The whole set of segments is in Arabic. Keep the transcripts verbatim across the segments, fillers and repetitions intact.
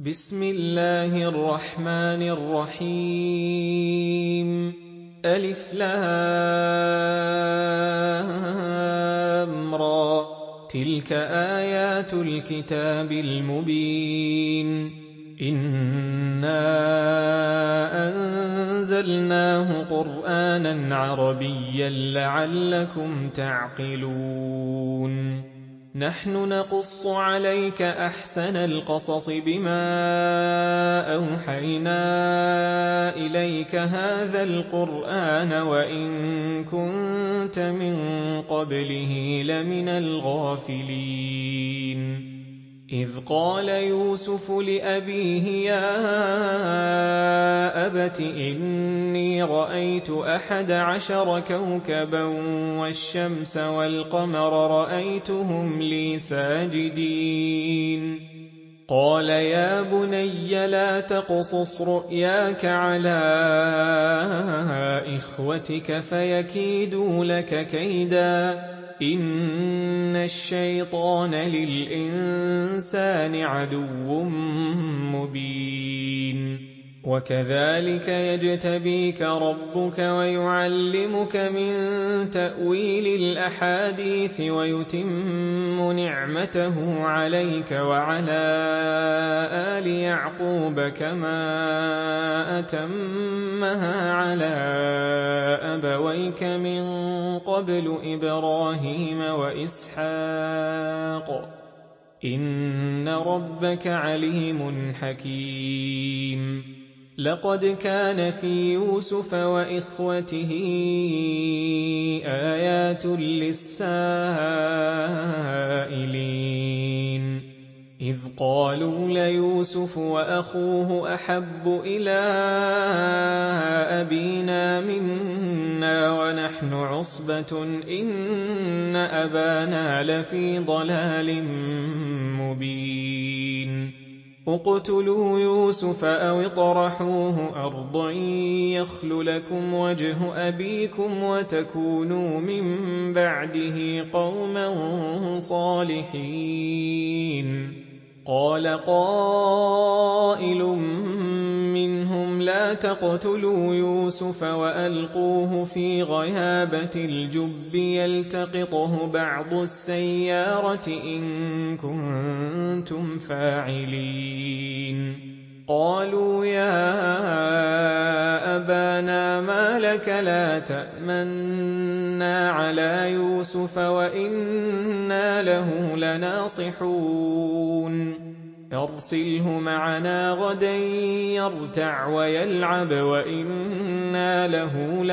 بسم الله الرحمن الرحيم ألف لام را تلك آيات الكتاب المبين إنا أنزلناه قرآنا عربيا لعلكم تعقلون نحن نقص عليك أحسن القصص بما أوحينا إليك هذا القرآن وإن كنت من قبله لمن الغافلين إذ قال يوسف لأبيه يا أبت إني رأيت أحد عشر كوكبا والشمس والقمر رأيتهم لي ساجدين قال يا بني لا تقصص رؤياك على إخوتك فيكيدوا لك كيدا إن الشيطان للإنسان عدو مبين وكذلك يجتبيك ربك ويعلمك من تأويل الأحاديث ويتم نعمته عليك وعلى آل يعقوب كما أتمها على أبويك من قبل إبراهيم وإسحاق إن ربك عليم حكيم لقد كان في يوسف وإخوته آيات للسائلين إذ قالوا ليوسف وأخوه أحب إلى أبينا منا ونحن عصبة إن أبانا لفي ضلال مبين اقتلوا يوسف أو اطرحوه أرضا يخل لكم وجه أبيكم وتكونوا من بعده قوما صالحين قال قائل منهم لا تقتلوا يوسف وألقوه في غيابة الجب يلتقطه بعض السيارة إن كنتم فاعلين قالوا يا أبانا ما لك لا تأمنا على يوسف وإنا له لناصحون أرسله معنا غدا يرتع ويلعب وإنا له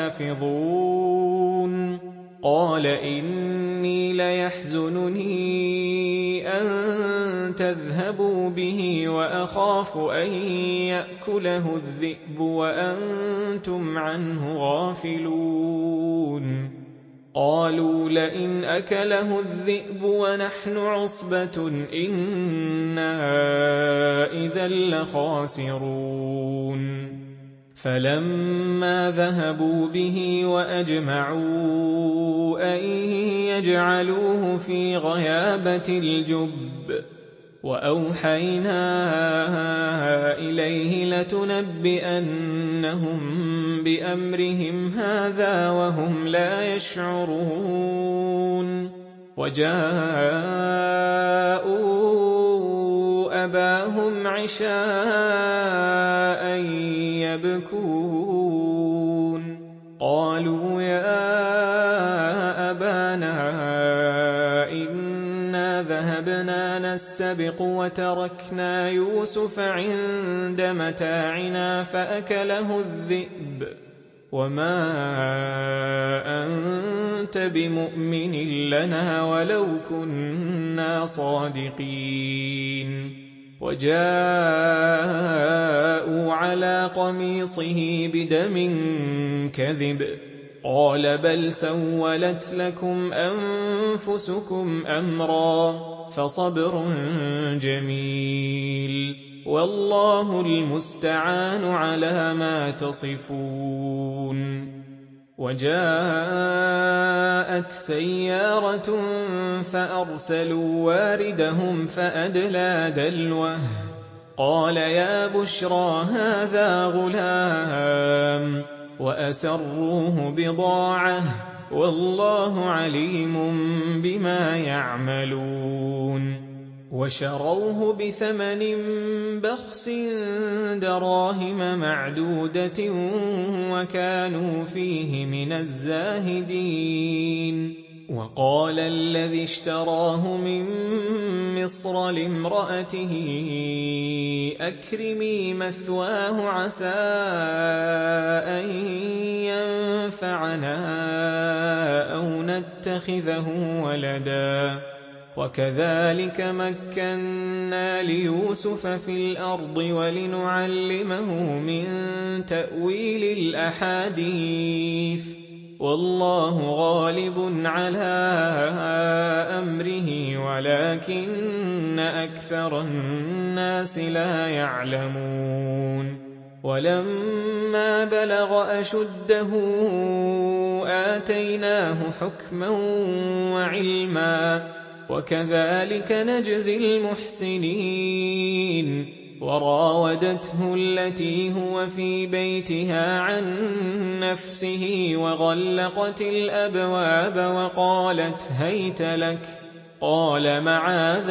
لحافظون قال إني ليحزنني أن تذهبوا به وأخاف أن يأكله الذئب وأنتم عنه غافلون قالوا لئن أكله الذئب ونحن عصبة إنا إذا لخاسرون فلما ذهبوا به وأجمعوا أن يجعلوه في غيابة الجب وأوحينا إليه لتنبئنهم بأمرهم هذا وهم لا يشعرون وجاءوا أباهم عشاء يبكون قالوا يا أبانا إنا ذهبنا نستبق وتركنا يوسف عند متاعنا فأكله الذئب وما أنت بمؤمن لنا ولو كنا صادقين وجاءوا على قميصه بدم كذب قال بل سولت لكم أنفسكم أمرا فصبر جميل والله المستعان على ما تصفون وجاءت سيارة فأرسلوا واردهم فأدلى دلوه قال يا بشرى هذا غلام وأسروه بضاعة والله عليم بما يعملون وشروه بثمن بخس دراهم معدودة وكانوا فيه من الزاهدين وقال الذي اشتراه من مصر لامرأته أكرمي مثواه عسى أن ينفعنا أو نتخذه ولدا وكذلك مكنا ليوسف في الأرض ولنعلمه من تأويل الأحاديث والله غالب على أمره ولكن أكثر الناس لا يعلمون ولما بلغ أشده آتيناه حكما وعلما وكذلك نجزي المحسنين وراودته التي هو في بيتها عن نفسه وغلقت الأبواب وقالت هيت لك قال معاذ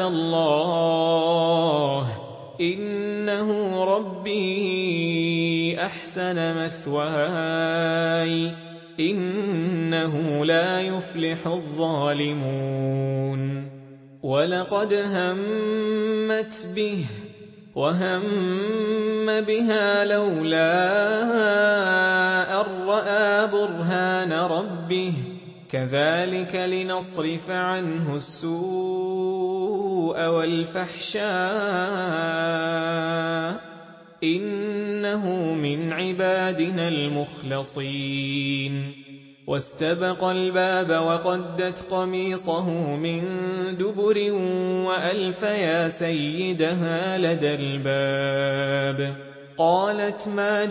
الله إنه ربي أحسن مثواي إنه لا يفلح الظالمون ولقد همت به وهم بها لولا أن رأى برهان ربه كذلك لنصرف عنه السوء والفحشاء إنه من عبادنا المخلصين واستبق الباب وقدت قميصه من دبر وألف يا سيدها لدى الباب قالت ما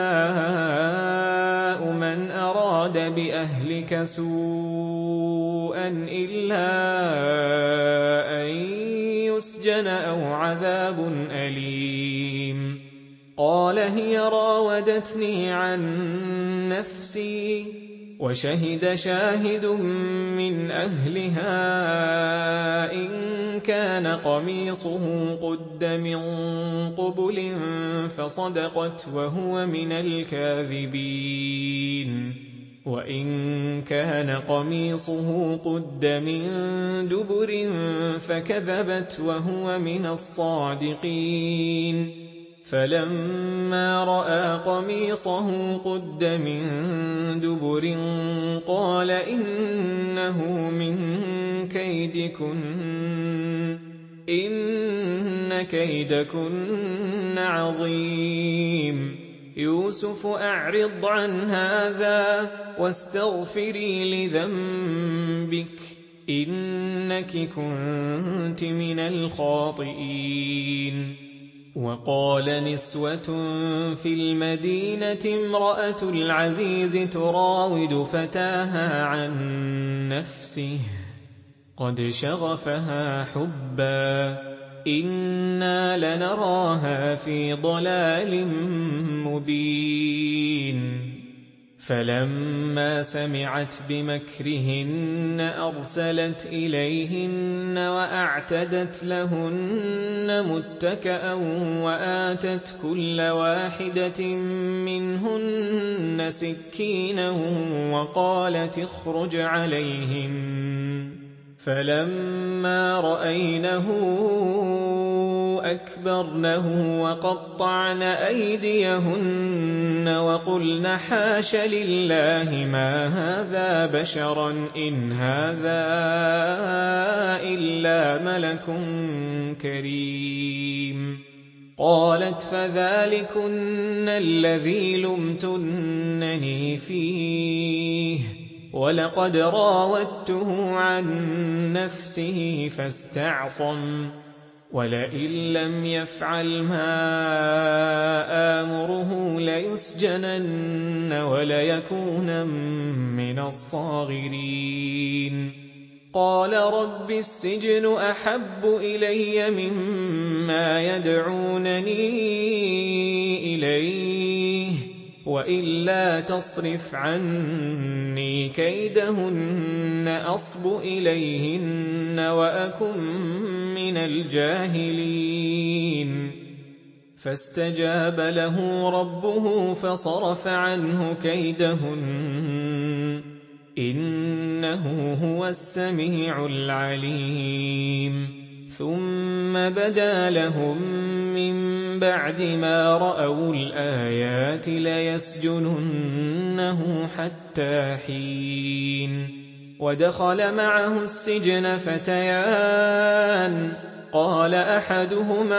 جزاء من أراد بأهلك سوءا إلا أن يسجن أو عذاب أليم قال هي راودتني عن نفسي وشهد شاهد من أهلها إن كان قميصه قد من قبل فصدقت وهو من الكاذبين وإن كان قميصه قد من دبر فكذبت وهو من الصادقين فلما رأى قميصه قد من دبر قال إنه من كيدكن إن كيدكن عظيم يوسف أعرض عن هذا واستغفري لذنبك إنك كنت من الخاطئين وقال نسوة في المدينة امرأة العزيز تراود فتاها عن نفسه قد شغفها حبا إنا لنراها في ضلال مبين فلما سمعت بمكرهن أرسلت إليهن وأعتدت لهن متكأ وآتت كل واحدة منهن سكينا وقالت اخرج عليهن فلما رأينه أكبرنه وقطعن أيديهن وقلن حاش لله ما هذا بشرا إن هذا إلا ملك كريم قالت فذلكن الذي لمتنني فيه ولقد راودته عن نفسه فاستعصم ولئن لم يفعل ما آمره ليسجنن وليكونن من الصاغرين قَالَ رَبِّ السِّجْنُ أَحَبُّ إِلَيَّ مِمَّا يَدْعُونَنِي إِلَيْهِ ۖ وَإِلَّا تَصْرِفْ عَنِّي كَيْدَهُنَّ أَصْبُ إِلَيْهِنَّ وَأَكُن مِّنَ الْجَاهِلِينَ فَاسْتَجَابَ لَهُ رَبُّهُ فَصَرَفَ عَنْهُ كَيْدَهُنَّ ۚ إِنَّهُ هُوَ السَّمِيعُ الْعَلِيمُ ثُمَّ بَدَا لَهُم مِّن بَعْدِ مَا رَأَوُا الْآيَاتِ لَيَسْجُنُنَّهُ حَتَّىٰ حِينٍ وَدَخَلَ مَعَهُ السِّجْنَ فَتَيَانِ قَالَ أَحَدُهُمَا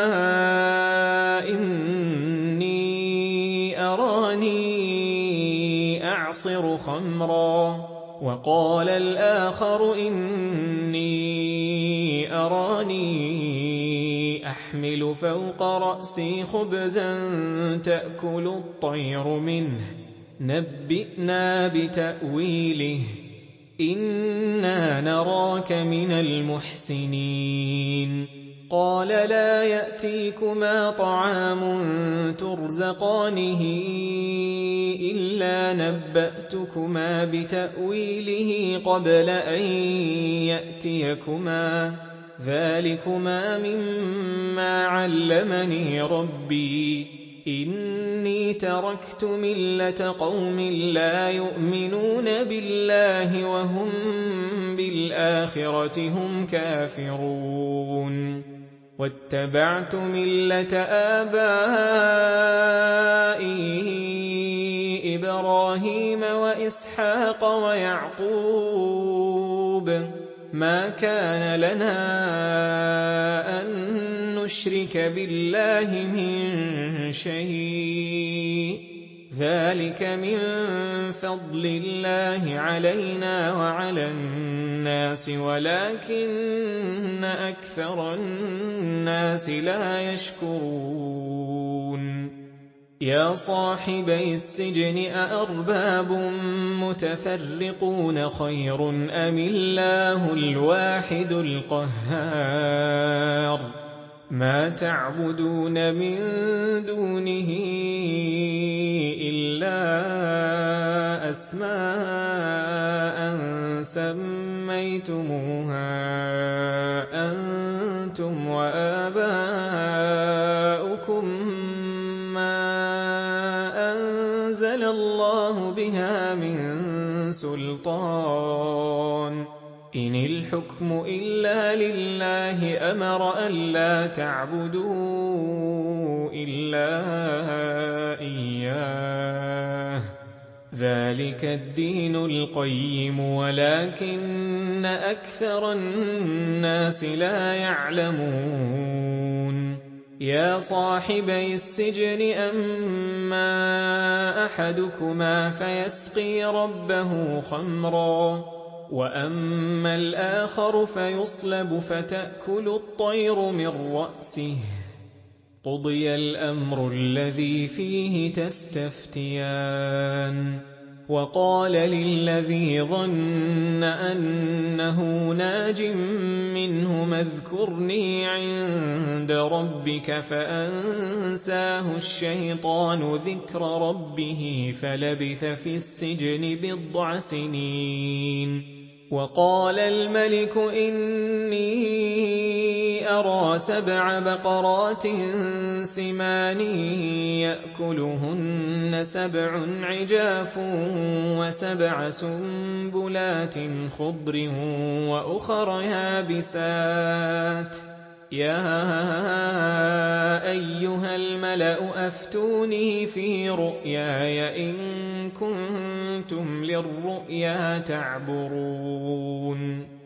إِنِّي أَرَانِي أَعْصِرُ خَمْرًا وَقَالَ الْآخَرُ إِنِّي أَرَانِي أَحْمِلُ فَوْقَ رَأْسِي خُبْزًا تَأْكُلُ الطَّيْرُ مِنْهُ ۖ نَبِّئْنَا بِتَأْوِيلِهِ ۖ إِنَّا نَرَاكَ مِنَ الْمُحْسِنِينَ قَالَ لَا يَأْتِيكُمَا طَعَامٌ تُرْزَقَانِهِ إِلَّا نَبَّأْتُكُمَا بِتَأْوِيلِهِ قَبْلَ أَن يَأْتِيَكُمَا ۚ ذَٰلِكُمَا مِمَّا عَلَّمَنِي رَبِّي ۚ إِنِّي تَرَكْتُ مِلَّةَ قَوْمٍ لَّا يُؤْمِنُونَ بِاللَّهِ وَهُم بِالْآخِرَةِ هُمْ كَافِرُونَ وَاتَّبَعْتُ مِلَّةَ آبَائِي إِبْرَاهِيمَ وَإِسْحَاقَ وَيَعْقُوبَ ۚ مَا كَانَ لَنَا أَن نُّشْرِكَ بِاللَّهِ مِن شَيْءٍ ۚ ذَٰلِكَ مِن فَضْلِ اللَّهِ عَلَيْنَا وَعَلَى النَّاسِ وَلَٰكِنَّ أَكْثَرَ النَّاسِ لَا يَشْكُرُونَ يَا صَاحِبَيِ السِّجْنِ أَأَرْبَابٌ مُّتَفَرِّقُونَ خَيْرٌ أَمِ اللَّهُ الْوَاحِدُ الْقَهَّارُ مَا تَعْبُدُونَ مِن دُونِهِ إِلَّا أَسْمَاءً سَمَّيْتُمُوهَا أَنتُمْ وَآبَاؤُكُم مَّا أَنزَلَ اللَّهُ بِهَا مِن سُلْطَانٍ ۚ إِنِ الْحُكْمُ إِلَّا لِلَّهِ أَمَرَ أَلَّا تَعْبُدُوا إِلَّا إِيَّاهُ ۚ ذَٰلِكَ الدِّينُ الْقَيِّمُ وَلَٰكِنَّ أَكْثَرَ النَّاسِ لَا يَعْلَمُونَ يَا صَاحِبَيِ السِّجْنِ أَمَّا أَحَدُكُمَا فَيَسْقِي رَبَّهُ خَمْرًا وَأَمَّا الْآخَرُ فَيُصْلَبُ فَتَأْكُلُ الطَّيْرُ مِن رَّأْسِهِ ۚ قُضِيَ الْأَمْرُ الَّذِي فِيهِ تَسْتَفْتِيَانِ وَقَالَ لِلَّذِي ظَنَّ أَنَّهُ نَاجٍ مِّنْهُمَا اذْكُرْنِي عِندَ رَبِّكَ فَأَنسَاهُ الشَّيْطَانُ ذِكْرَ رَبِّهِ فَلَبِثَ فِي السِّجْنِ بِضْعَ سِنِينَ وَقَالَ الْمَلِكُ إِنِّي أَرَىٰ سَبْعَ بَقَرَاتٍ سِمَانٍ يَأْكُلُهُنَّ سَبْعٌ عِجَافٌ وَسَبْعَ سُنبُلَاتٍ خُضْرٍ وَأُخَرَ يَابِسَاتٍ ۖ يَا أَيُّهَا الْمَلَأُ أَفْتُونِي فِي رُؤْيَايَ إِن كُنتُمْ لِلرُّؤْيَا تَعْبُرُونَ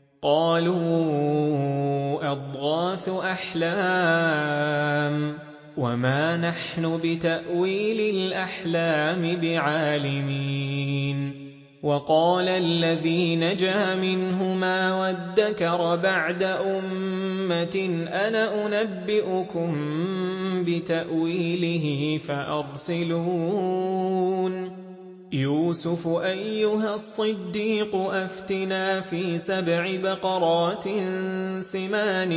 قَالُوا أَضْغَاثُ أَحْلَامٍ وَمَا نَحْنُ بِتَأْوِيلِ الْأَحْلَامِ بِعَالِمِينَ وَقَالَ الَّذِي نَجَا مِنْهُمَا وَادَّكَرَ بَعْدَ أُمَّةٍ أَنَا أُنَبِّئُكُم بِتَأْوِيلِهِ فَأَرْسِلُونِ يُوسُفُ أَيُّهَا الصِّدِّيقُ أَفْتِنَا فِي سَبْعِ بَقَرَاتٍ سِمَانٍ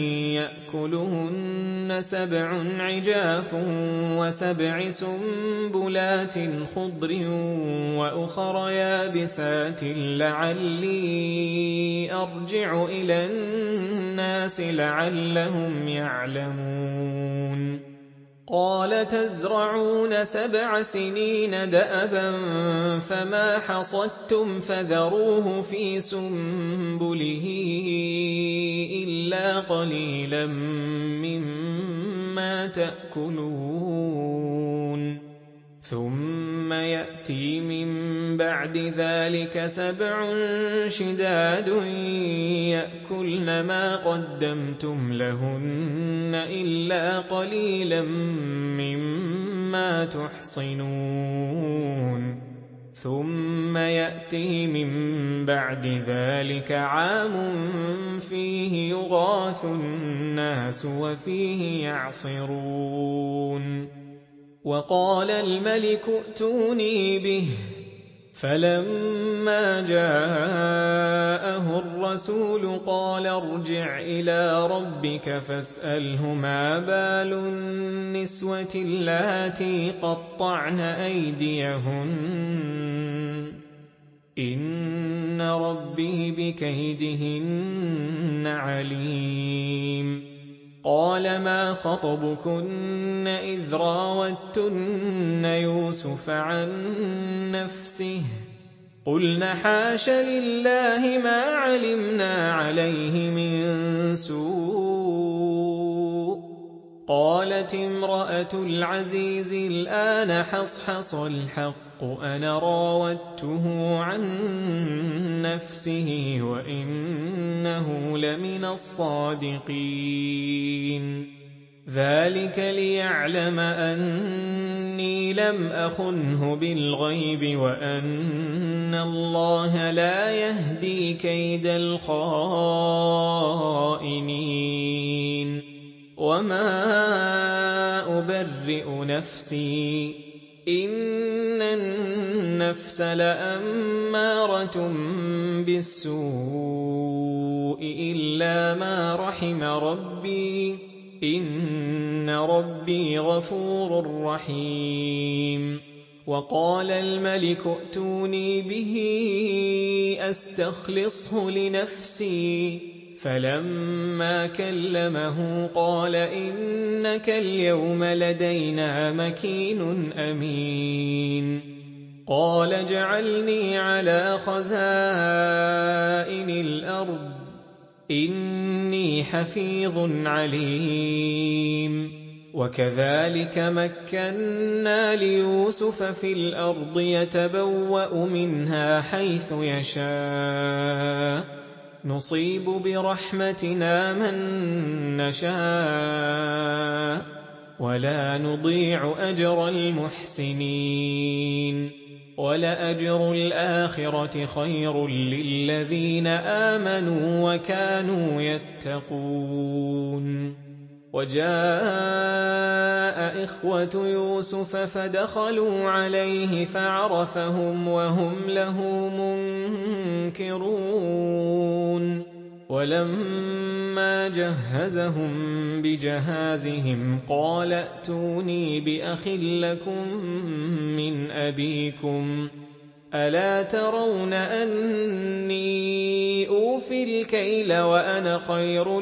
يَأْكُلُهُنَّ سَبْعٌ عِجَافٌ وَسَبْعِ سُنبُلَاتٍ خُضْرٍ وَأُخَرَ يَابِسَاتٍ لَّعَلِّي أَرْجِعُ إِلَى النَّاسِ لَعَلَّهُمْ يَعْلَمُونَ قَالَ تَزْرَعُونَ سَبْعَ سِنِينَ دَأَبًا فَمَا حَصَدتُّمْ فَذَرُوهُ فِي سُنبُلِهِ إِلَّا قَلِيلًا مِّمَّا تَأْكُلُونَ ثُمَّ يَأْتِي مِن بَعْدِ ذَلِكَ سَبْعٌ شِدَادٌ يَأْكُلْنَ مَا قَدَّمْتُمْ لَهُنَّ إِلَّا قَلِيلًا مِّمَّا تُحْصِنُونَ ثُمَّ يَأْتِي مِن بَعْدِ ذَلِكَ عَامٌ فِيهِ يُغَاثُ النَّاسُ وَفِيهِ يَعْصِرُونَ وَقَالَ الْمَلِكُ ائْتُونِي بِهِ فَلَمَّا جَاءَهُ الرَّسُولُ قَالَ ارْجِعْ إِلَىٰ رَبِّكَ فَاسْأَلْهُ مَا بَالُ النِّسْوَةِ اللَّاتِي قَطَّعْنَ أَيْدِيَهُنَّ ۚ إِنَّ رَبِّي بِكَيْدِهِنَّ عَلِيمٌ قَالَ مَا خَطْبُكُنَّ إِذْ رَاوَدتُّنَّ يُوسُفَ عَن نَّفْسِهِ ۚ قُلْنَ حَاشَ لِلَّهِ مَا عَلِمْنَا عَلَيْهِ مِن سُوءٍ ۚ قَالَتِ امْرَأَتُ الْعَزِيزِ الْآنَ حَصْحَصَ الْحَقُّ أَنَا رَاوَدتُّهُ عَن نَّفْسِهِ وَإِنَّهُ لَمِنَ الصَّادِقِينَ ذَلِكَ لِيَعْلَمَ أَنِّي لَمْ أَخُنْهُ بِالْغَيْبِ وَأَنَّ اللَّهَ لَا يَهْدِي كَيْدَ الْخَائِنِينَ وَمَا أُبَرِّئُ نَفْسِي ۚ إِنَّ النَّفْسَ لَأَمَّارَةٌ بِالسُّوءِ إِلَّا مَا رَحِمَ رَبِّي ۚ إِنَّ رَبِّي غَفُورٌ رَّحِيمٌ وَقَالَ الْمَلِكُ ائْتُونِي بِهِ أَسْتَخْلِصْهُ لِنَفْسِي ۖ فَلَمَّا كَلَّمَهُ قَالَ إِنَّكَ الْيَوْمَ لَدَيْنَا مَكِينٌ أَمِينٌ قَالَ اجْعَلْنِي عَلَىٰ خَزَائِنِ الْأَرْضِ ۖ إِنِّي حَفِيظٌ عَلِيمٌ وَكَذَٰلِكَ مَكَّنَّا لِيُوسُفَ فِي الْأَرْضِ يَتَبَوَّأُ مِنْهَا حَيْثُ يَشَاءُ ۚ نُصِيبُ بِرَحْمَتِنَا مَن نَّشَاءُ ۖ وَلَا نُضِيعُ أَجْرَ الْمُحْسِنِينَ وَلَأَجْرُ الْآخِرَةِ خَيْرٌ لِّلَّذِينَ آمَنُوا وَكَانُوا يَتَّقُونَ وَجَاءَ إِخْوَةُ يُوسُفَ فَدَخَلُوا عَلَيْهِ فَعَرَفَهُمْ وَهُمْ لَهُ مُنكِرُونَ وَلَمَّا جَهَّزَهُم بِجَهَازِهِمْ قَالَ ائْتُونِي بِأَخٍ لَّكُم مِّنْ أَبِيكُمْ ۚ أَلَا تَرَوْنَ أَنِّي أُوفِي الْكَيْلَ وَأَنَا خَيْرُ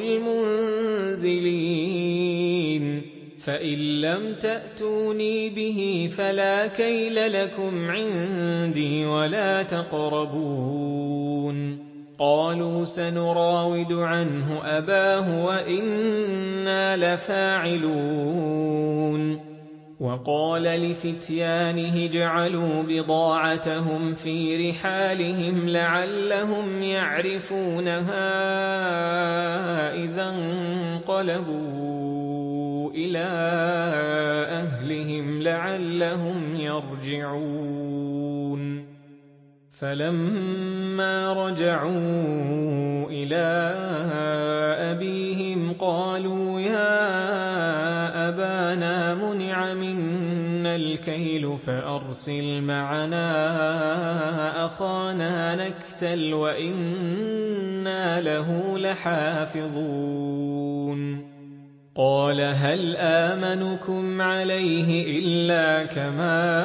الْمُنزِلِينَ فَإِن لَّمْ تَأْتُونِي بِهِ فَلَا كَيْلَ لَكُمْ عِندِي وَلَا تَقْرَبُونِ قَالُوا سَنُرَاوِدُ عَنْهُ أَبَاهُ وَإِنَّا لَفَاعِلُونَ وَقَالَ لِفِتْيَانِهِ اجْعَلُوا بِضَاعَتَهُمْ فِي رِحَالِهِمْ لَعَلَّهُمْ يَعْرِفُونَهَا إِذَا انقَلَبُوا إِلَىٰ أَهْلِهِمْ لَعَلَّهُمْ يَرْجِعُونَ فَلَمَّا رَجَعُوا إِلَىٰ أَبِيهِمْ قَالُوا يَا أَبَانَا فلما مُنِعَ مِنَّا الْكَيْلُ فَأَرْسِلْ مَعَنَا أَخَانَا نَكْتَلْ وَإِنَّا لَهُ لَحَافِظُونَ قَالَ هَلْ آمَنُكُمْ عَلَيْهِ إِلَّا كَمَا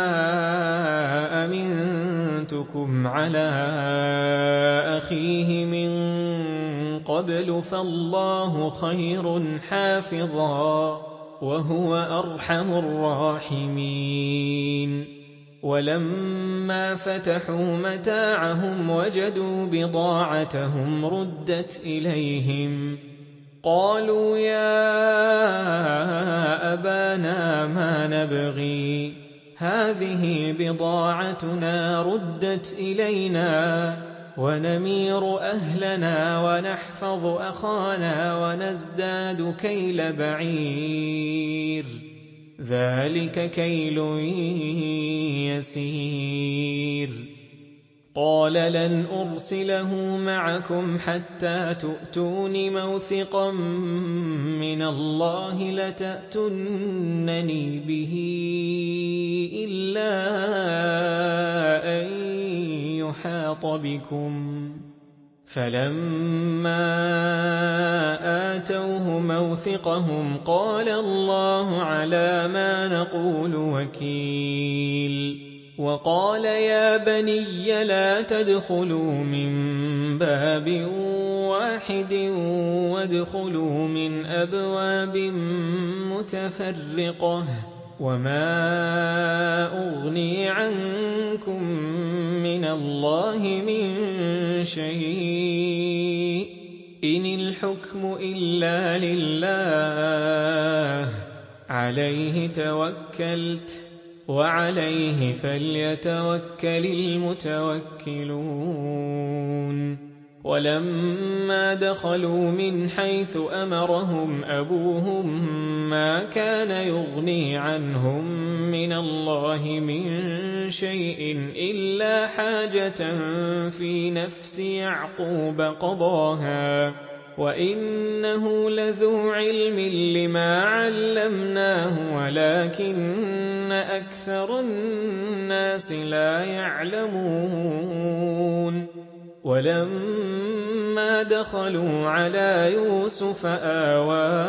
أَمِنتُكُمْ عَلَىٰ أَخِيهِ مِن قَبْلُ فَاللَّهُ خَيْرٌ حَافِظًا وَهُوَ أَرْحَمُ الرَّاحِمِينَ وَلَمَّا فَتَحُوا مَتَاعَهُمْ وَجَدُوا بِضَاعَتَهُمْ رُدَّتْ إِلَيْهِمْ قَالُوا يَا أَبَانَا مَا نَبْغِي هَٰذِهِ بِضَاعَتُنَا رُدَّتْ إِلَيْنَا وَنَمِيرُ أَهْلَنَا وَنَحْفَظُ أَخَانَا وَنَزْدَادُ كَيْلَ بَعِيرٍ ذَٰلِكَ كَيْلٌ يَسِيرٌ قَالَ لَنْ أُرْسِلَهُ مَعَكُمْ حَتَّىٰ تُؤْتُونِ مَوْثِقًا مِّنَ اللَّهِ لَتَأْتُنَّنِي بِهِ إِلَّا أَن يُحَاطَ بِكُمْ ۖ فَلَمَّا آتَوْهُ مَوْثِقَهُمْ قَالَ اللَّهُ عَلَىٰ مَا نَقُولُ وَكِيلٌ وَقَالَ يَا بَنِيَّ لَا تَدْخُلُوا مِن بَابٍ وَاحِدٍ وَادْخُلُوا مِنْ أَبْوَابٍ مُّتَفَرِّقَةٍ وَمَا أُغْنِي عَنكُم مِّنَ اللَّهِ مِن شَيْءٍ إِنِ الْحُكْمُ إِلَّا لِلَّهِ عَلَيْهِ تَوَكَّلْتُ وَعَلَيْهِ فَلْيَتَوَكَّلِ الْمُتَوَكِّلُونَ وَلَمَّا دَخَلُوا مِنْ حَيْثُ أَمَرَهُمْ أَبُوهُم مَّا كَانَ يُغْنِي عَنْهُم مِّنَ اللَّهِ مِن شَيْءٍ إِلَّا حَاجَةً فِي نَفْسِ يَعْقُوبَ قَضَاهَا وَإِنَّهُ لَذُو عِلْمٍ لِّمَا عَلَّمْنَاهُ وَلَٰكِنَّ أَكْثَرَ النَّاسِ لَا يَعْلَمُونَ وَلَمَّا دَخَلُوا عَلَىٰ يُوسُفَ آوَىٰ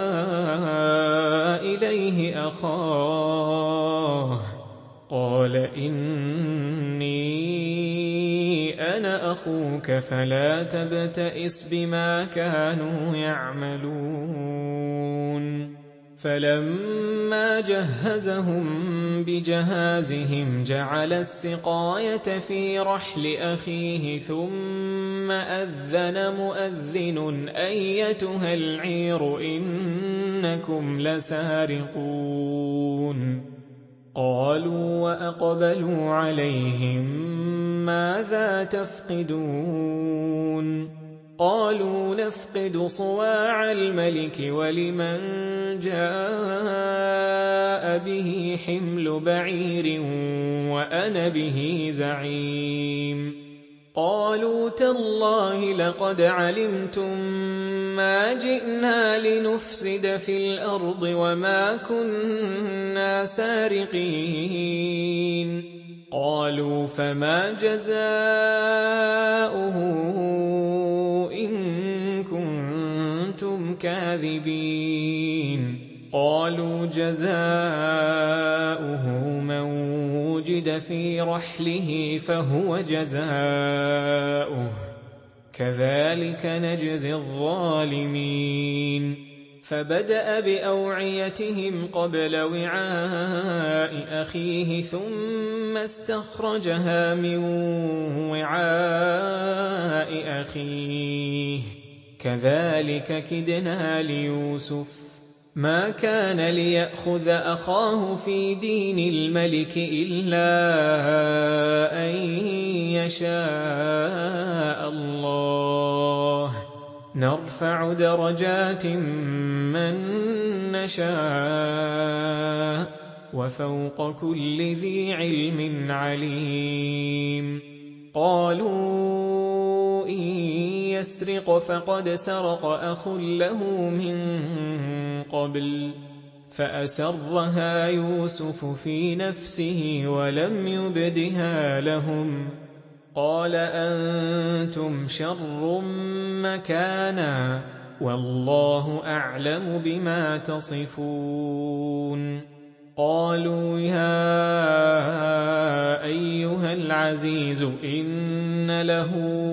إِلَيْهِ أَخَاهُ قَالَ إِنِّي أَنَا أَخُوكَ فَلَا تَبْتَئِسْ بِمَا كَانُوا يَعْمَلُونَ فَلَمَّا جَهَّزَهُم بِجَهَازِهِمْ جَعَلَ السِّقَايَةَ فِي رَحْلِ أَخِيهِ ثُمَّ أَذَّنَ مُؤَذِّنٌ أَيَّتُهَا الْعِيرُ إِنَّكُمْ لَسَارِقُونَ قَالُوا وَأَقْبَلُوا عَلَيْهِم مَّاذَا تَفْقِدُونَ قَالُوا نَفْقِدُ صُوَاعَ الْمَلِكِ وَلِمَن جَاءَ بِهِ حِمْلُ بَعِيرٍ وَأَنَا بِهِ زَعِيمٌ قَالُوا تَاللَّهِ لَقَدْ عَلِمْتُم مَّا جِئْنَا لِنُفْسِدَ فِي الْأَرْضِ وَمَا كُنَّا سَارِقِينَ قَالُوا فَمَا جَزَاؤُهُ إِن كُنتُمْ كَاذِبِينَ قَالُوا جَزَاؤُهُ مَن وُجِدَ فِي رَحْلِهِ فَهُوَ جَزَاؤُهُ كَذَٰلِكَ نَجْزِي الظَّالِمِينَ فَبَدَأَ بِأَوْعِيَتِهِمْ قَبْلَ وِعَاءِ أَخِيهِ ثُمَّ اسْتَخْرَجَهَا مِن وِعَاءِ أَخِيهِ كَذَٰلِكَ كِدْنَا لِيُوسُفَ مَا كَانَ لِيَأْخُذَ أَخَاهُ فِي دِينِ الْمَلِكِ إِلَّا أَن يَشَاءَ اللَّهُ ۚ نَرْفَعُ دَرَجَاتٍ مَّن نَّشَاءُ ۗ وَفَوْقَ كُلِّ ذِي عِلْمٍ عَلِيمٌ قَالُوا إِن يَسْرِقْ فَقَدْ سَرَقَ أَخٌ لَّهُ مِن قَبْلُ فأسرها يوسف في نفسه ولم يبدها لهم قال أنتم شر مكانا والله أعلم بما تصفون قالوا يا أيها العزيز إن له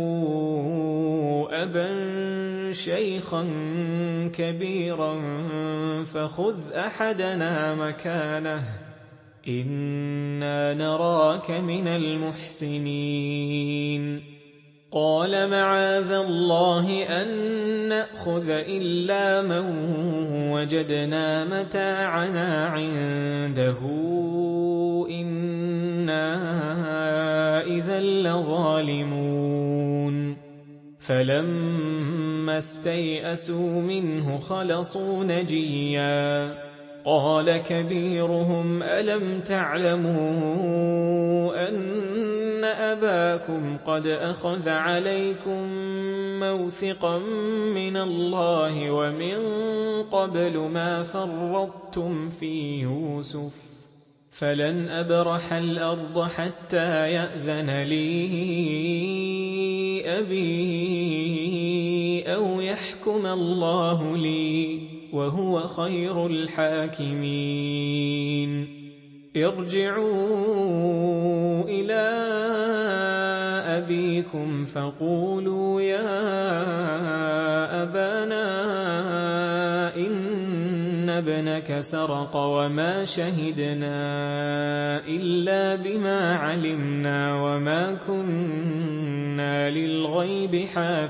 أبا شيخا كبيرا فخذ أحدنا مكانه إنا نراك من المحسنين قال معاذ الله أن نأخذ إلا من وجدنا متاعنا عنده إنا إذا لظالمون فلما استيئسوا منه خلصوا نجيا قال كبيرهم ألم تعلموا أن أباكم قد أخذ عليكم موثقا من الله ومن قبل ما فرطتم في يوسف فلن أبرح الأرض حتى يأذن لي أبي أو يحكم الله لي وهو خير الحاكمين ارجعوا إلى أبيكم فقولوا يا أبانا إن ابنك سرق وما شهدنا إلا بما علمنا وما كنا للغيب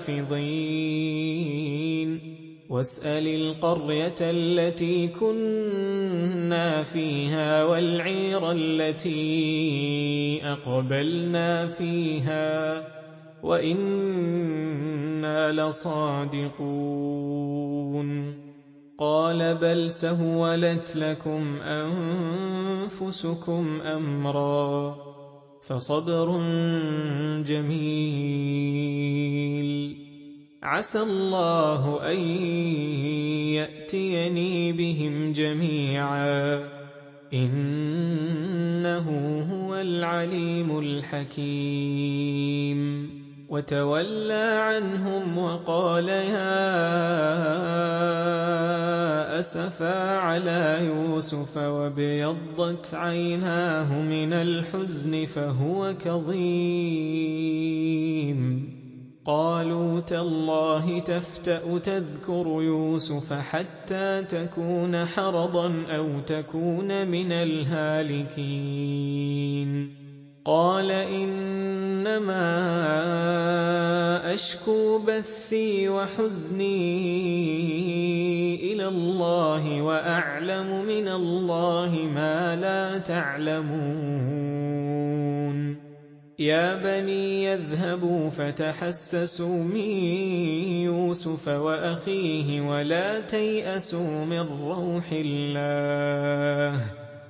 حافظين واسأل القرية التي كنا فيها والعير التي أقبلنا فيها وإنا لصادقون قال بل سهولت لكم أنفسكم أمرا فصبر جميل عسى الله أن يأتيني بهم جميعا إنه هو العليم الحكيم وتولى عنهم وقال يا أسفا على يوسف وابيضت عيناه من الحزن فهو كظيم قالوا تالله تفتأ تذكر يوسف حتى تكون حرضا أو تكون من الهالكين قال إنما أشكو بثي وحزني إلى الله وأعلم من الله ما لا تعلمون يا بني يذهبوا فتحسسوا من يوسف وأخيه ولا تيأسوا من روح الله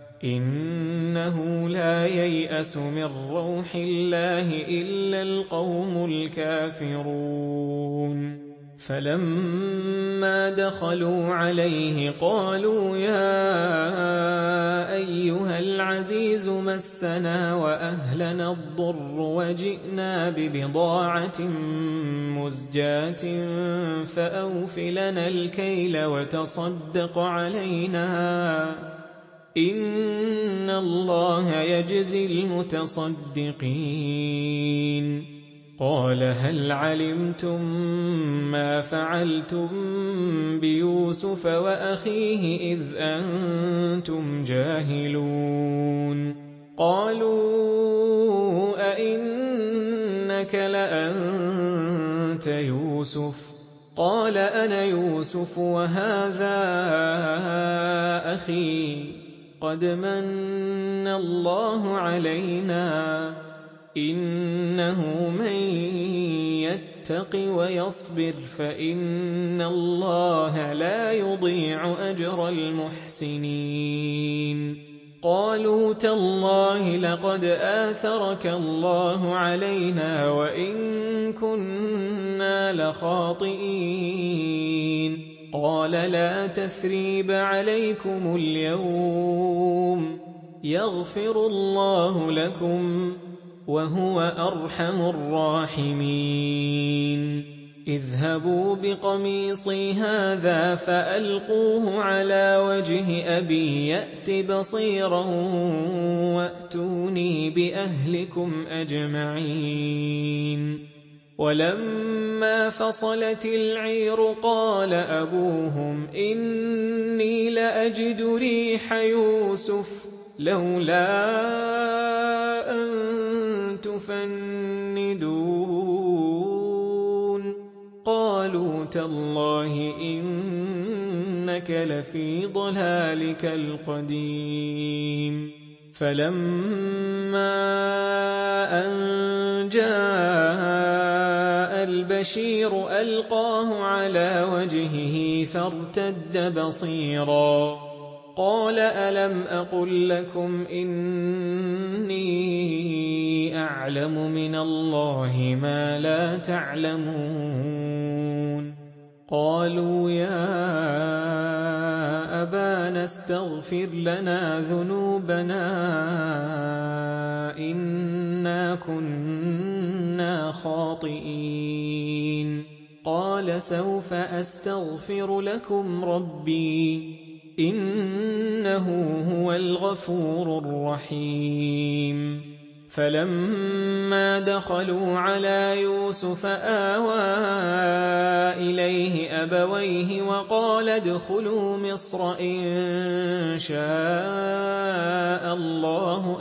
إنه لا ييأس من روح الله إلا القوم الكافرون فلما دخلوا عليه قالوا يا أيها العزيز مسنا وأهلنا الضر وجئنا ببضاعة مزجاة فأوف لنا الكيل وتصدق علينا إن الله يجزي المتصدقين قال هل علمتم ما فعلتم بيوسف وأخيه إذ أنتم جاهلون قالوا أئنك لأنت يوسف قال أنا يوسف وهذا أخي قد من الله علينا إنه من يتق ويصبر فإن الله لا يضيع أجر المحسنين قالوا تالله لقد آثرك الله علينا وإن كنا لخاطئين قال لا تثريب عليكم اليوم يغفر الله لكم وهو أرحم الراحمين اذهبوا بقميصي هذا فألقوه على وجه أبي يأت بصيرا وأتوني بأهلكم أجمعين ولما فصلت العير قال أبوهم إني لأجد ريح يوسف لولا أن تفندون قالوا تالله إنك لفي ضلالك القديم فلما أن جاء البشير ألقاه على وجهه فارتد بصيرا قال ألم أقل لكم إني أعلم من الله ما لا تعلمون قالوا يا أبانا استغفر لنا ذنوبنا إنا كنا خاطئين قال سوف أستغفر لكم ربي إنه هو الغفور الرحيم فلما دخلوا على يوسف آوى إليه أبويه وقال ادخلوا مصر إن شاء الله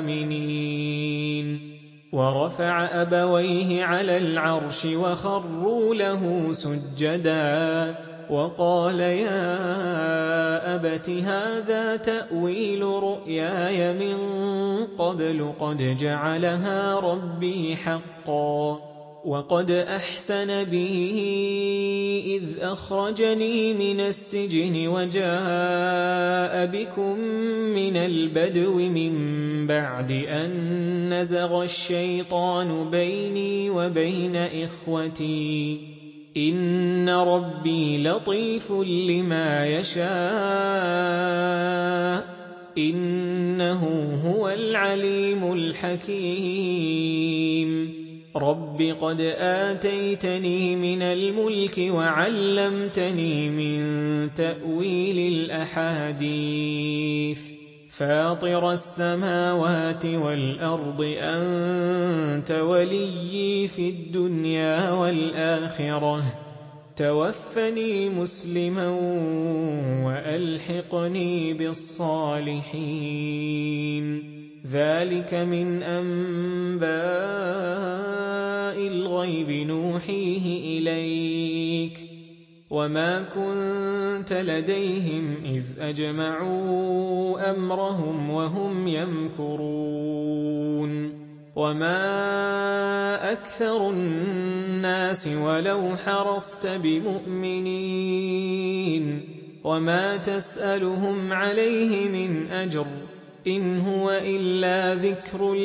آمنين ورفع أبويه على العرش وخروا له سجدا وقال يا أبت هذا تأويل رؤياي من قبل قد جعلها ربي حقا وقد أحسن بي إذ أخرجني من السجن وجاء بكم من البدو من بعد أن نزغ الشيطان بيني وبين إخوتي إن ربي لطيف لما يشاء إنه هو العليم الحكيم رب قد آتيتني من الملك وعلمتني من تأويل الأحاديث فاطر السماوات والأرض أنت وليي في الدنيا والآخرة توفني مسلما وألحقني بالصالحين ذلك من أنباء الغيب نوحيه إليك وما كنت لديهم إذ أجمعوا أمرهم وهم يمكرون وما أكثر الناس ولو حرصت بمؤمنين وما تسألهم عليه من أجر إن هو إلا ذكر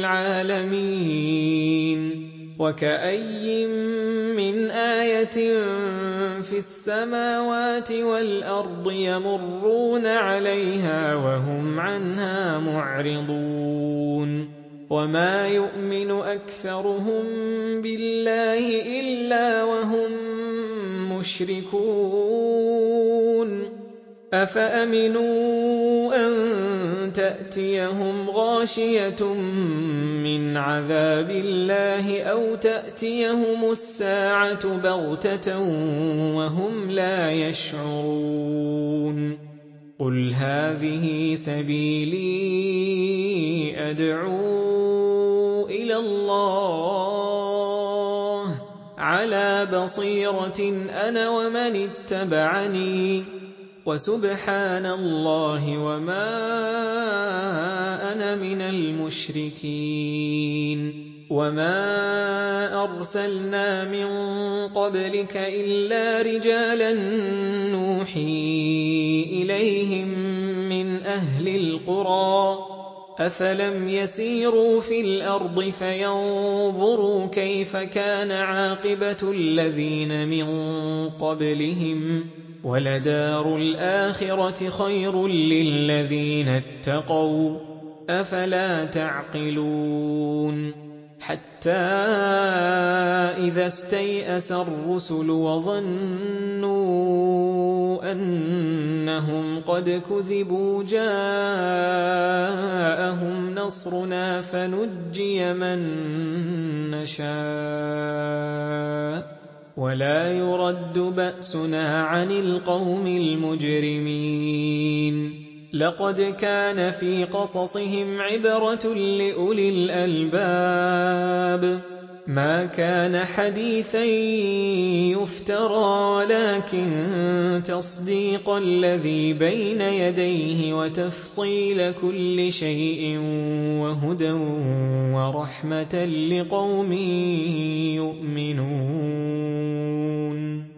للعالمين وكأي من آية في السماوات والأرض يمرون عليها وهم عنها معرضون وما يؤمن أكثرهم بالله إلا وهم مشركون أفأمنوا أن تأتيهم غاشية من عذاب الله أو تأتيهم الساعة بغتة وهم لا يشعرون قل هذه سبيلي أدعو إلى الله على بصيرة أنا ومن اتبعني وسبحان الله وما أنا من المشركين وما أرسلنا من قبلك إلا رجالا نوحي إليهم من أهل القرى أفلم يسيروا في الأرض فينظروا كيف كان عاقبة الذين من قبلهم وَلَدَارُ الْآخِرَةِ خَيْرٌ لِّلَّذِينَ اتَّقَوْا ۗ أَفَلَا تَعْقِلُونَ حَتَّىٰ إِذَا اسْتَيْأَسَ الرُّسُلُ وَظَنُّوا أَنَّهُمْ قَدْ كُذِبُوا جَاءَهُمْ نَصْرُنَا فَنُجِّيَ مَن نَّشَاءُ وَلَا يُرَدُّ بَأْسُنَا عَنِ الْقَوْمِ الْمُجْرِمِينَ لَقَدْ كَانَ فِي قَصَصِهِمْ عِبْرَةٌ لِّأُولِي الْأَلْبَابِ مَا كَانَ حَدِيثًا يُفْتَرَىٰ وَلَٰكِن تَصْدِيقَ الَّذِي بَيْنَ يَدَيْهِ وَتَفْصِيلَ كُلِّ شَيْءٍ وَهُدًى وَرَحْمَةً لِّقَوْمٍ يُؤْمِنُونَ